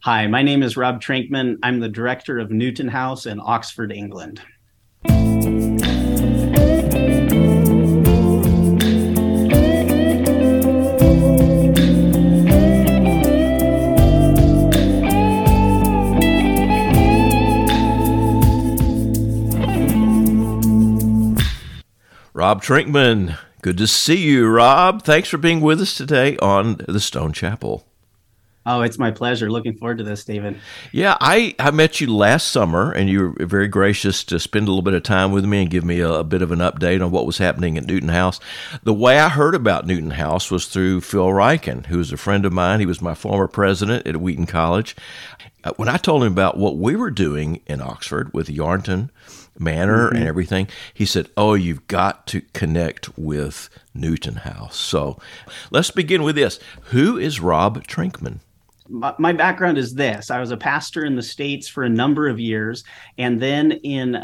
Hi, my name is Rob Trankman. I'm the director of Newton House in Oxford, England. Rob Trankman, good to see you, Rob. Thanks for being with us today on the Stone Chapel. Oh, it's my pleasure. Looking forward to this, David. Yeah, I met you last summer, and you were very gracious to spend a little bit of time with me and give me a bit of an update on what was happening at Newton House. The way I heard about Newton House was through Phil Ryken, who was a friend of mine. He was my former president at Wheaton College. When I told him about what we were doing in Oxford with Yarnton Manor and everything, he said, "Oh, you've got to connect with Newton House." So let's begin with this. Who is Rob Trankman? My background is this. I was a pastor in the States for a number of years. And then in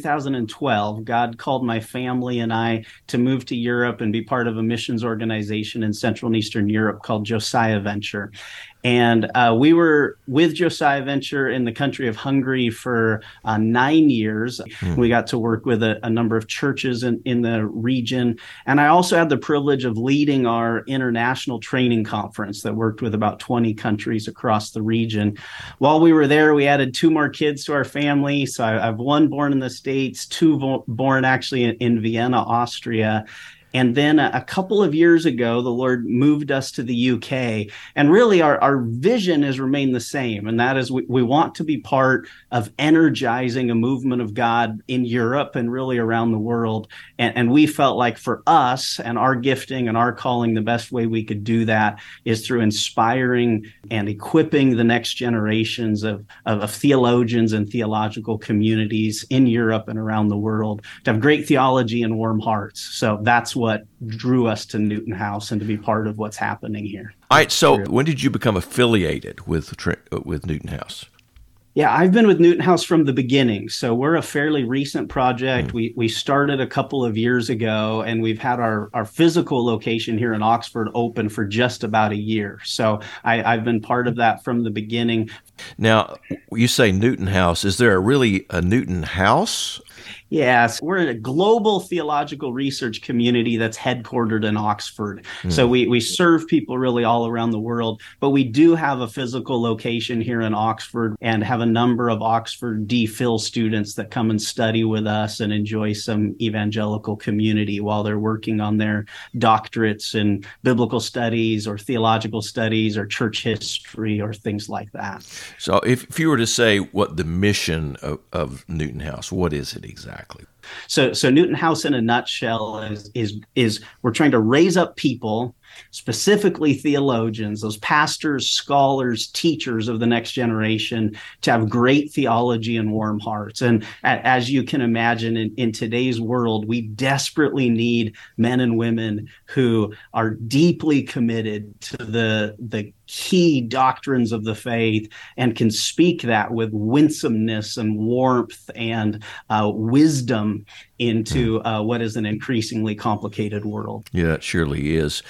2012, God called my family and I to move to Europe and be part of a missions organization in Central and Eastern Europe called Josiah Venture. And we were with Josiah Venture in the country of Hungary for 9 years. We got to work with a number of churches in the region. And I also had the privilege of leading our international training conference that worked with about 20 countries across the region. While we were there, we added 2 more kids to our family. So I have 1 born in the States, 2 born actually in Vienna, Austria. And then a couple of years ago, the Lord moved us to the UK. And really, our vision has remained the same. And that is we want to be part of energizing a movement of God in Europe and really around the world. And we felt like for us and our gifting and our calling, the best way we could do that is through inspiring and equipping the next generations of theologians and theological communities in Europe and around the world to have great theology and warm hearts. So that's what drew us to Newton House and to be part of what's happening here. All right, so when did you become affiliated with Newton House? Yeah, I've been with Newton House from the beginning. So we're a fairly recent project. We started a couple of years ago, and we've had our physical location here in Oxford open for just about a year. So I've been part of that from the beginning. Now, you say Newton House. Is there really a Newton House? Yes, we're a global theological research community that's headquartered in Oxford. So we serve people really all around the world, but we do have a physical location here in Oxford and have a number of Oxford DPhil students that come and study with us and enjoy some evangelical community while they're working on their doctorates in biblical studies or theological studies or church history or things like that. So if you were to say what the mission of Newton House, what is it exactly? So Newton House in a nutshell is we're trying to raise up people, specifically theologians, those pastors, scholars, teachers of the next generation, to have great theology and warm hearts. And as you can imagine, in today's world, we desperately need men and women who are deeply committed to the key doctrines of the faith and can speak that with winsomeness and warmth and wisdom into what is an increasingly complicated world. Yeah, it surely is.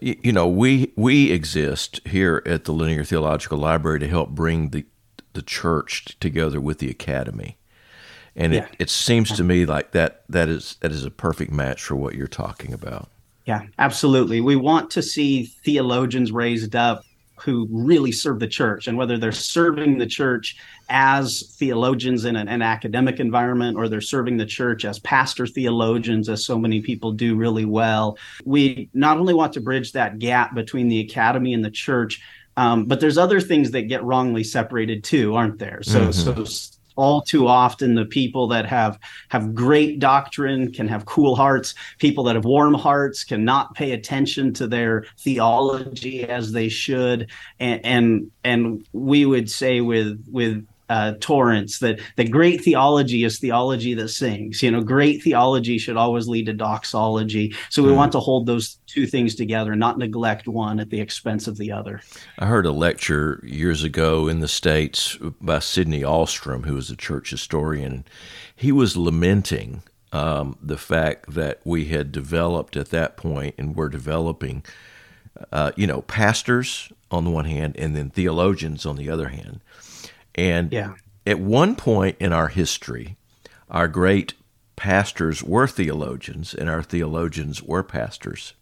We exist here at the Linear Theological Library to help bring the church together with the academy. And it seems to me like that is a perfect match for what you're talking about. Yeah, absolutely. We want to see theologians raised up who really serve the church, and whether they're serving the church as theologians in an academic environment or they're serving the church as pastor theologians, as so many people do really well. We not only want to bridge that gap between the academy and the church, but there's other things that get wrongly separated too, aren't there? So all too often, the people that have great doctrine can have cool hearts. People that have warm hearts cannot pay attention to their theology as they should. And we would say with Torrance that great theology is theology that sings. Great theology should always lead to doxology. So we want to hold those two things together and not neglect one at the expense of the other. I heard a lecture years ago in the States by Sidney Alstrom, who was a church historian. He was lamenting the fact that we had developed at that point and were developing pastors on the one hand, and then theologians on the other hand. And Yeah. at one point in our history, our great pastors were theologians, and our theologians were pastors.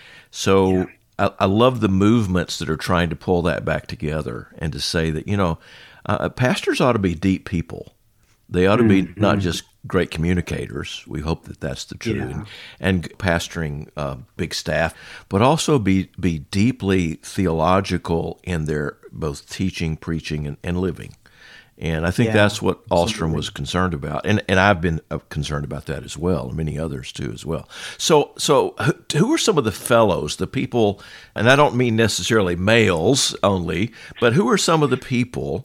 So I love the movements that are trying to pull that back together and to say that, pastors ought to be deep people. They ought to be not just great communicators. We hope that that's the truth, and pastoring big staff, but also be deeply theological in their both teaching, preaching, and living. And I think that's what Ahlstrom was concerned about, and I've been concerned about that as well, and many others too as well. So who are some of the fellows, the people, and I don't mean necessarily males only, but who are some of the people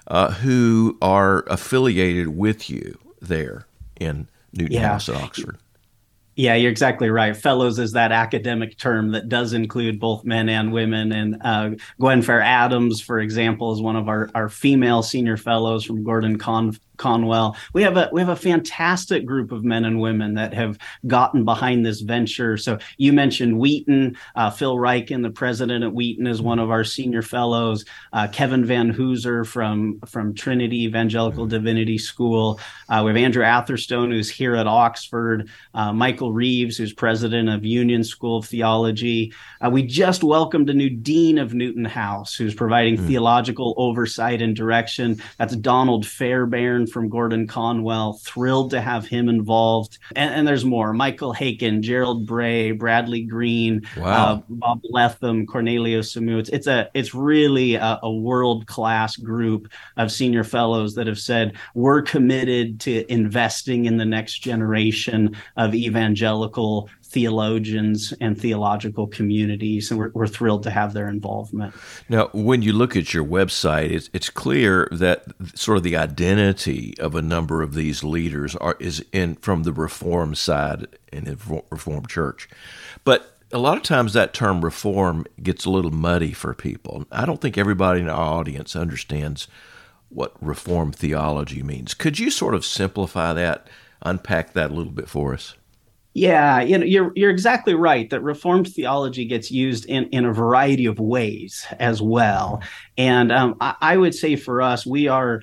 who are affiliated with you there in Newton House at Oxford? Yeah, you're exactly right. Fellows is that academic term that does include both men and women. And Gwen Fair Adams, for example, is one of our female senior fellows from Gordon Conwell. We have a fantastic group of men and women that have gotten behind this venture. So you mentioned Wheaton. Phil Ryken, the president at Wheaton, is one of our senior fellows. Kevin Van Hooser from Trinity Evangelical Divinity School. We have Andrew Atherstone, who's here at Oxford. Michael Reeves, who's president of Union School of Theology. We just welcomed a new dean of Newton House, who's providing theological oversight and direction. That's Donald Fairbairn from Gordon Conwell. Thrilled to have him involved. And there's more. Michael Haken, Gerald Bray, Bradley Green, Bob Letham, Cornelio Samu. It's really a world-class group of senior fellows that have said, we're committed to investing in the next generation of evangelical theologians and theological communities, and we're thrilled to have their involvement. Now, when you look at your website, it's clear that sort of the identity of a number of these leaders is from the Reformed side in the Reformed Church. But a lot of times that term reform gets a little muddy for people. I don't think everybody in our audience understands what Reformed theology means. Could you sort of simplify that, unpack that a little bit for us? Yeah, you're exactly right that Reformed theology gets used in a variety of ways as well. And I would say for us, we are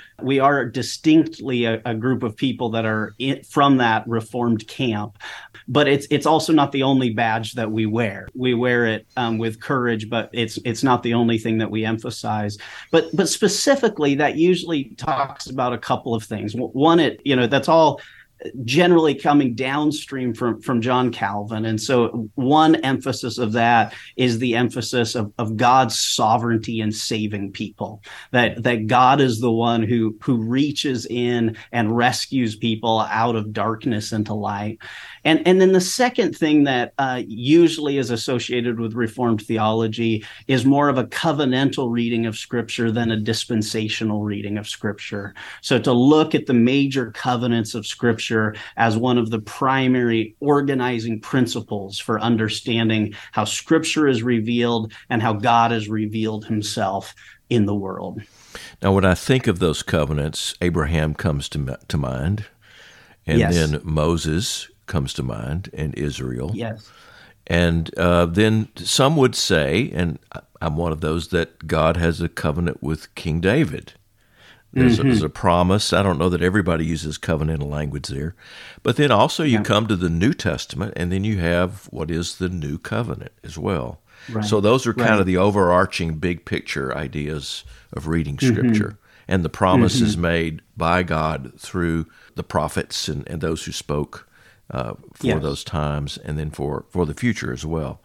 distinctly a group of people that are from that Reformed camp. But it's also not the only badge that we wear. We wear it with courage, but it's not the only thing that we emphasize. But specifically, that usually talks about a couple of things. One, that's all generally coming downstream from John Calvin. And so one emphasis of that is the emphasis of God's sovereignty in saving people, that God is the one who reaches in and rescues people out of darkness into light. And then the second thing that usually is associated with Reformed theology is more of a covenantal reading of Scripture than a dispensational reading of Scripture. So to look at the major covenants of Scripture as one of the primary organizing principles for understanding how Scripture is revealed and how God has revealed himself in the world. Now, when I think of those covenants, Abraham comes to mind, and then Moses comes to mind, and Israel. Yes. And then some would say, and I'm one of those, that God has a covenant with King David. There's a promise. I don't know that everybody uses covenantal language there. But then also you come to the New Testament, and then you have what is the New Covenant as well. Right. So those are kind of the overarching big picture ideas of reading Scripture. And the promises made by God through the prophets and those who spoke for those times, and then for the future as well.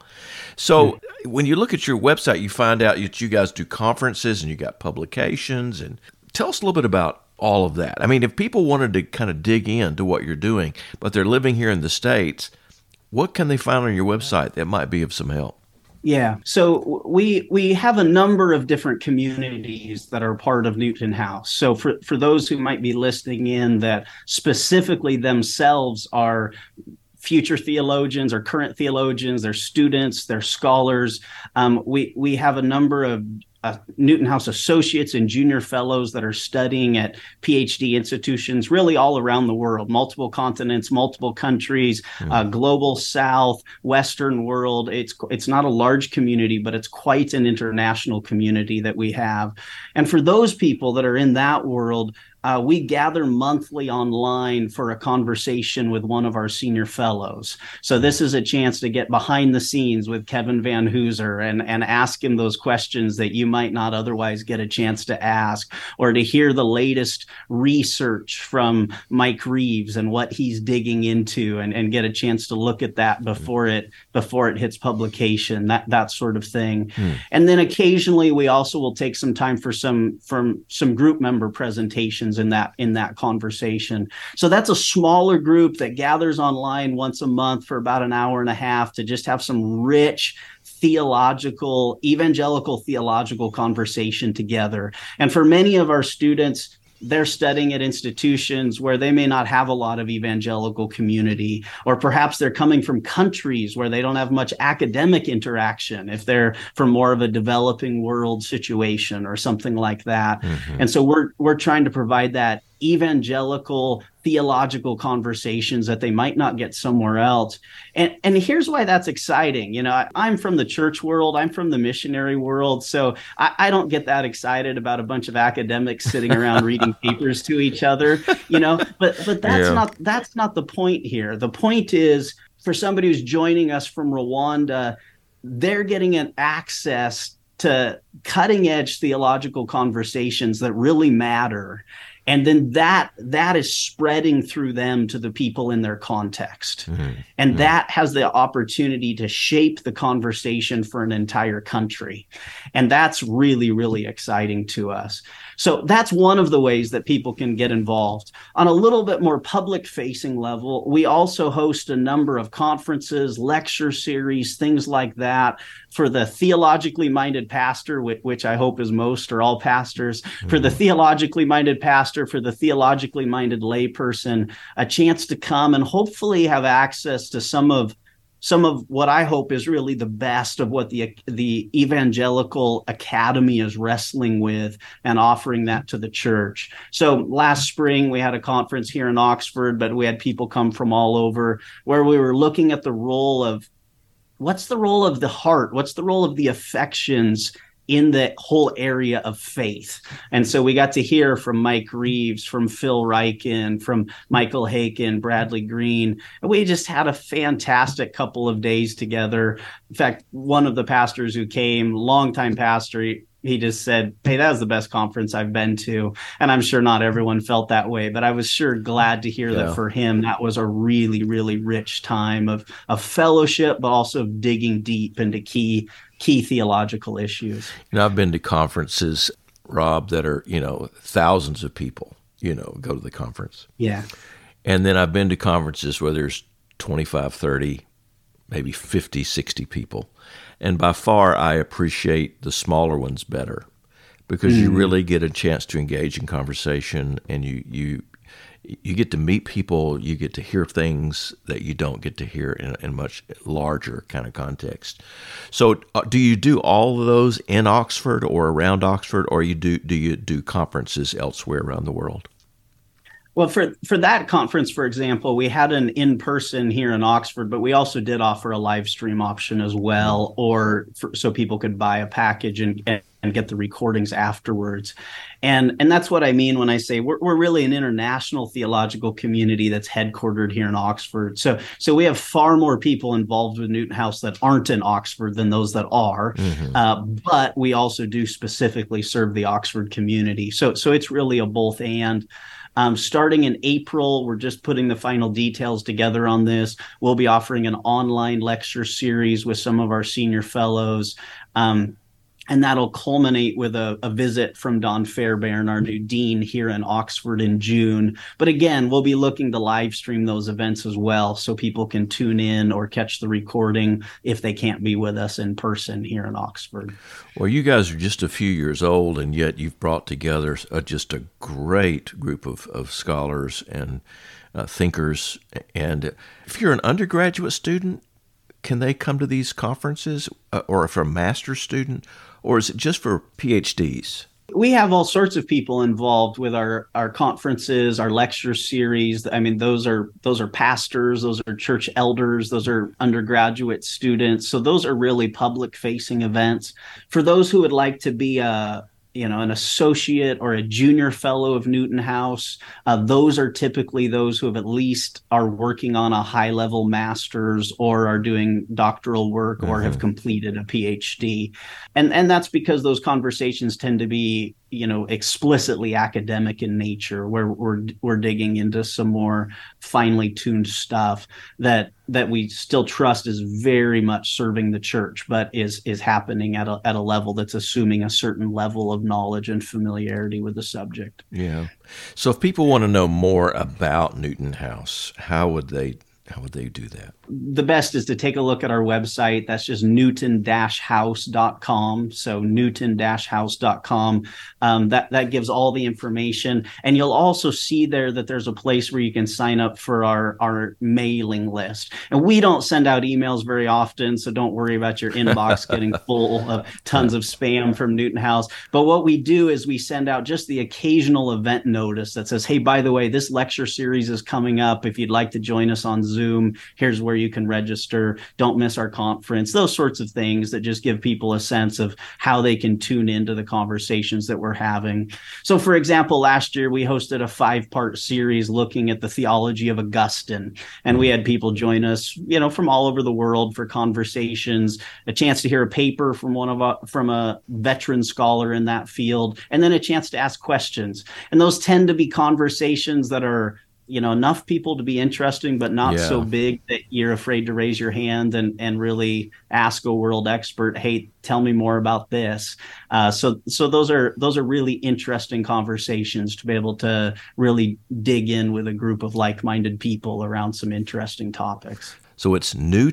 So when you look at your website, you find out that you guys do conferences and you got publications. And tell us a little bit about all of that. I mean, if people wanted to kind of dig into what you're doing, but they're living here in the States, what can they find on your website that might be of some help? Yeah. So we have a number of different communities that are part of Newton House. So for those who might be listening in that specifically themselves are future theologians or current theologians, they're students, they're scholars. We have a number of Newton House associates and junior fellows that are studying at PhD institutions really all around the world, multiple continents, multiple countries, global South, Western world. It's not a large community, but it's quite an international community that we have. And for those people that are in that world, we gather monthly online for a conversation with one of our senior fellows. So this is a chance to get behind the scenes with Kevin Van Hooser and ask him those questions that you might not otherwise get a chance to ask, or to hear the latest research from Mike Reeves and what he's digging into, and get a chance to look at that before it hits publication, that sort of thing. And then occasionally we also will take some time for some group member presentations in that conversation. So that's a smaller group that gathers online once a month for about an hour and a half to just have some rich evangelical theological conversation together. And for many of our students, they're studying at institutions where they may not have a lot of evangelical community, or perhaps they're coming from countries where they don't have much academic interaction if they're from more of a developing world situation or something like that. And so we're trying to provide that evangelical theological conversations that they might not get somewhere else. And here's why that's exciting. I'm from the church world. I'm from the missionary world. So I don't get that excited about a bunch of academics sitting around reading papers to each other, but that's not the point here. The point is, for somebody who's joining us from Rwanda, they're getting an access to cutting edge theological conversations that really matter. And then that is spreading through them to the people in their context. And that has the opportunity to shape the conversation for an entire country. And that's really, really exciting to us. So that's one of the ways that people can get involved. On a little bit more public-facing level, we also host a number of conferences, lecture series, things like that for the theologically minded pastor, which I hope is most or all pastors, for the theologically minded pastor, for the theologically minded layperson, a chance to come and hopefully have access to some of what I hope is really the best of what the Evangelical Academy is wrestling with, and offering that to the church. So last spring, we had a conference here in Oxford, but we had people come from all over, where we were looking at the role of, what's the role of the heart? What's the role of the affections in the whole area of faith? And so we got to hear from Mike Reeves, from Phil Ryken, from Michael Haken, Bradley Green. And we just had a fantastic couple of days together. In fact, one of the pastors who came, longtime pastor, he just said, "Hey, that was the best conference I've been to." And I'm sure not everyone felt that way, but I was sure glad to hear that for him, that was a really, really rich time of fellowship, but also digging deep into key theological issues. I've been to conferences, Rob, that are, thousands of people, go to the conference. Yeah. And then I've been to conferences where there's 25, 30, maybe 50, 60 people. And by far, I appreciate the smaller ones better, because you really get a chance to engage in conversation, and you get to meet people, you get to hear things that you don't get to hear in much larger kind of context. So do you do all of those in Oxford or around Oxford, or do you do conferences elsewhere around the world? Well, for that conference, for example, we had an in-person here in Oxford, but we also did offer a live stream option as well, so people could buy a package and get the recordings afterwards. And that's what I mean when I say we're really an international theological community that's headquartered here in Oxford. So we have far more people involved with Newton House that aren't in Oxford than those that are. But we also do specifically serve the Oxford community. So it's really a both and. Starting in April, we're just putting the final details together on this. We'll be offering an online lecture series with some of our senior fellows. And that'll culminate with a visit from Don Fairbairn, our new dean, here in Oxford in June. But again, we'll be looking to live stream those events as well, so people can tune in or catch the recording if they can't be with us in person here in Oxford. Well, you guys are just a few years old, and yet you've brought together just a great group of scholars and thinkers. And if you're an undergraduate student, can they come to these conferences, or if they're a master's student, or is it just for PhDs? We have all sorts of people involved with our conferences, our lecture series. I mean, those are pastors, those are church elders, those are undergraduate students. So those are really public facing events. For those who would like to be an associate or a junior fellow of Newton House, those are typically those who have at least are working on a high level master's or are doing doctoral work or have completed a PhD. And that's because those conversations tend to be, explicitly academic in nature, where we're digging into some more finely tuned stuff that we still trust is very much serving the church, but is happening at a level that's assuming a certain level of knowledge and familiarity with the subject. Yeah. So if people want to know more about Newton House, how would they do that? The best is to take a look at our website. That's just newton-house.com. So newton-house.com. That gives all the information. And you'll also see there that there's a place where you can sign up for our mailing list. And we don't send out emails very often, so don't worry about your inbox getting full of tons of spam from Newton House. But what we do is we send out just the occasional event notice that says, hey, by the way, this lecture series is coming up. If you'd like to join us on Zoom, here's where you can register. Don't miss our conference. Those sorts of things that just give people a sense of how they can tune into the conversations that we're having. So, for example, last year we hosted a 5-part series looking at the theology of Augustine, and we had people join us, from all over the world for conversations, a chance to hear a paper from from a veteran scholar in that field, and then a chance to ask questions. And those tend to be conversations that are enough people to be interesting, but not so big that you're afraid to raise your hand and really ask a world expert, hey, tell me more about this. So those are really interesting conversations to be able to really dig in with a group of like-minded people around some interesting topics. So it's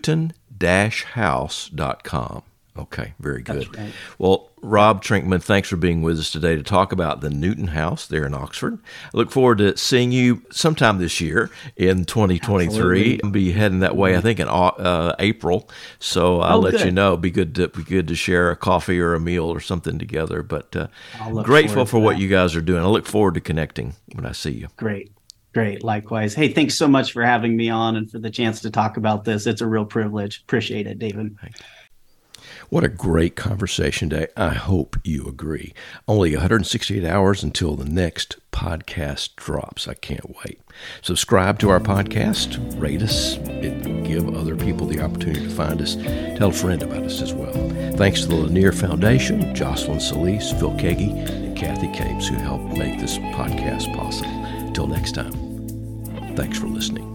newton-house.com. Okay, very good. That's right. Well, Rob Trinkman, thanks for being with us today to talk about the Newton House there in Oxford. I look forward to seeing you sometime this year in 2023. Absolutely. I'll be heading that way, I think, in April. So I'll let you know. Be good to share a coffee or a meal or something together. But grateful for what you guys are doing. I look forward to connecting when I see you. Great. Likewise. Hey, thanks so much for having me on and for the chance to talk about this. It's a real privilege. Appreciate it, David. Thanks. What a great conversation today. I hope you agree. Only 168 hours until the next podcast drops. I can't wait. Subscribe to our podcast, rate us, give other people the opportunity to find us. Tell a friend about us as well. Thanks to the Lanier Foundation, Jocelyn Solis, Phil Kagi, and Kathy Capes, who helped make this podcast possible. Until next time, thanks for listening.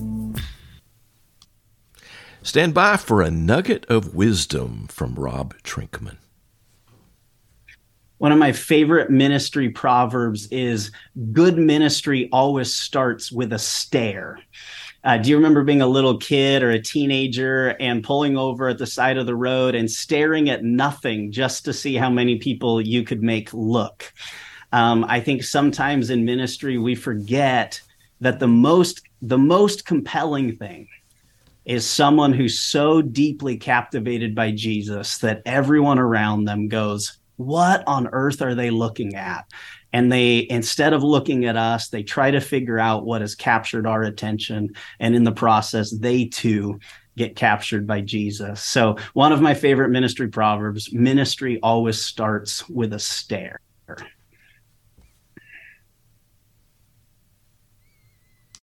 Stand by for a nugget of wisdom from Rob Trinkman. One of my favorite ministry proverbs is, good ministry always starts with a stare. Do you remember being a little kid or a teenager and pulling over at the side of the road and staring at nothing just to see how many people you could make look? I think sometimes in ministry we forget that the most compelling thing is someone who's so deeply captivated by Jesus that everyone around them goes, what on earth are they looking at? And they, instead of looking at us, they try to figure out what has captured our attention. And in the process, they too get captured by Jesus. So one of my favorite ministry proverbs, ministry always starts with a stare.